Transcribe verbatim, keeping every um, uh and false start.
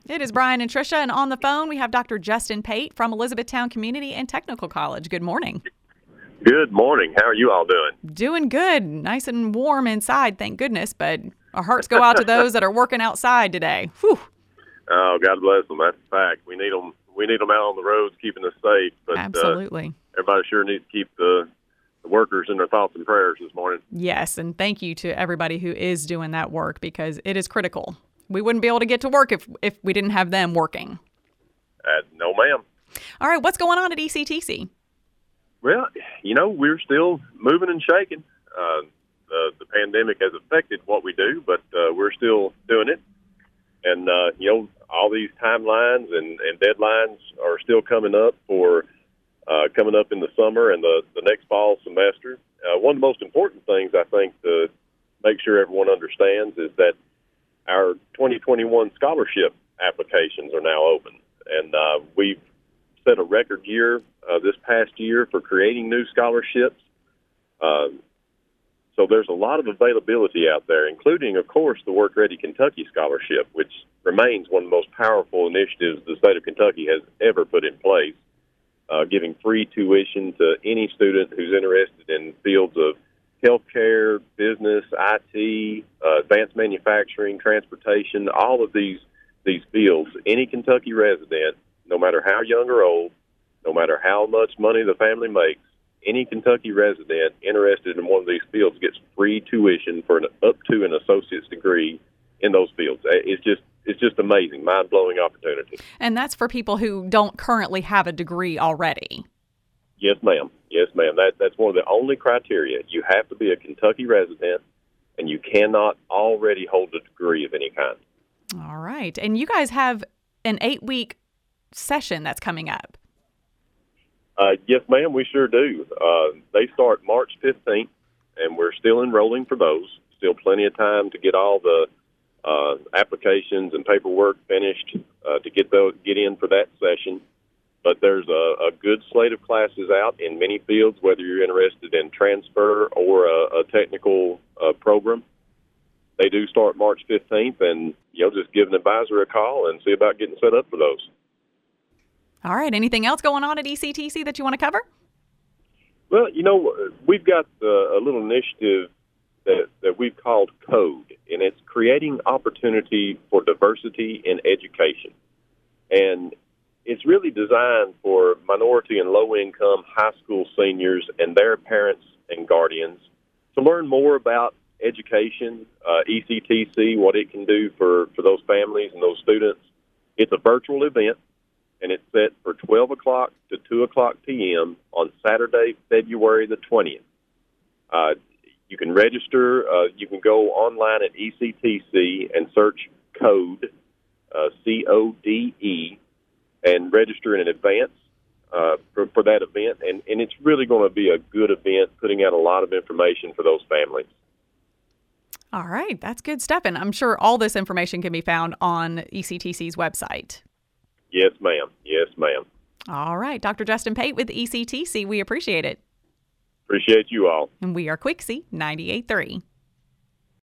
It is Brian and Tricia, and on the phone we have Doctor Justin Pate from Elizabethtown Community and Technical College. Good morning. Good morning. How are you all doing? Doing good. Nice and warm inside, thank goodness, but our hearts go out to those that are working outside today. Whew. Oh, God bless them. That's a fact. We need them. We need them out on the roads, keeping us safe. But, Absolutely. Uh, everybody sure needs to keep the, the workers in their thoughts and prayers this morning. Yes, and thank you to everybody who is doing that work because it is critical. We wouldn't be able to get to work if if we didn't have them working. Uh, no, ma'am. All right, what's going on at E C T C? Well, you know, we're still moving and shaking. Uh, the, the pandemic has affected what we do, but uh, we're still doing it. And, uh, you know, all these timelines and, and deadlines are still coming up for uh, coming up in the summer and the, the next fall semester. Uh, one of the most important things, I think, to make sure everyone understands is that our twenty twenty-one scholarship applications are now open. And uh, we've set a record year uh, this past year for creating new scholarships. Um, so there's a lot of availability out there, including, of course, the Work Ready Kentucky Scholarship, which remains one of the most powerful initiatives the state of Kentucky has ever put in place, uh, giving free tuition to any student who's interested in fields of healthcare, business, I T, uh, advanced manufacturing, transportation, all of these these fields. Any Kentucky resident, no matter how young or old, no matter how much money the family makes, any Kentucky resident interested in one of these fields gets free tuition for an, up to an associate's degree in those fields. It's just it's just amazing, mind-blowing opportunity. And that's for people who don't currently have a degree already. Yes, ma'am. Yes, ma'am. That, that's one of the only criteria. You have to be a Kentucky resident, and you cannot already hold a degree of any kind. All right. And you guys have an eight-week session that's coming up. Uh, yes, ma'am, we sure do. Uh, they start March fifteenth, and we're still enrolling for those. Still plenty of time to get all the uh, applications and paperwork finished uh, to get those, get in for that session. But there's a, a good slate of classes out in many fields, whether you're interested in transfer or a, a technical uh, program. They do start March fifteenth, and you know, just give an advisor a call and see about getting set up for those. All right. Anything else going on at E C T C that you want to cover? Well, you know, we've got uh, a little initiative that, that we've called CODE, and it's creating opportunity for diversity in education. And it's really designed for minority and low-income high school seniors and their parents and guardians to learn more about education, uh, E C T C, what it can do for, for those families and those students. It's a virtual event, and it's set for twelve o'clock to two o'clock p.m. on Saturday, February the twentieth. Uh, you can register. Uh, you can go online at E C T C and search CODE, uh, C O D E, and register in advance uh, for, for that event. And, and it's really going to be a good event, putting out a lot of information for those families. All right. That's good stuff. And I'm sure all this information can be found on E C T C's website. Yes, ma'am. Yes, ma'am. All right. Doctor Justin Pate with E C T C. We appreciate it. Appreciate you all. And we are Quixie ninety-eight point three.